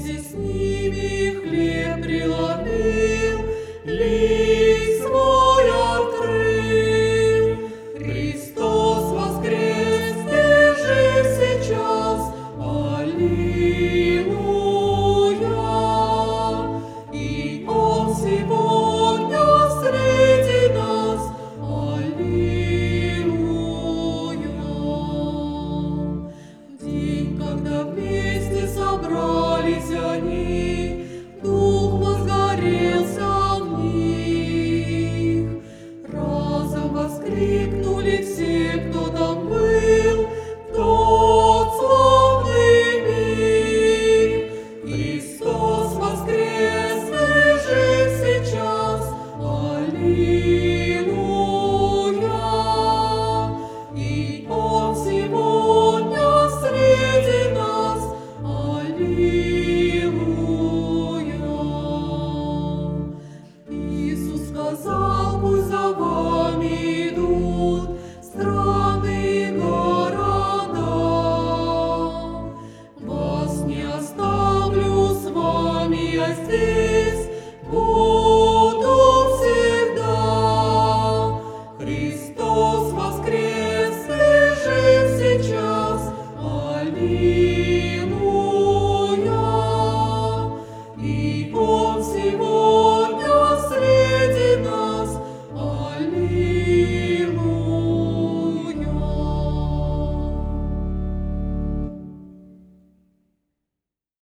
вместе с ними хлеб преломил, лик свой открыл. Христос воскрес, и жив сейчас, аллилуйя. И Он сегодня среди нас, аллилуйя. День, когда вместе собрались они, Дух возгорелся в них. Разом воскликнули все, кто там был, в тот славный миг. Христос воскрес, и жив сейчас, аллилуйя. И Он сегодня среди нас, аллилуйя. Иисус сказал: пусть за вами идут страны и города, вас не оставлю, с вами я здесь.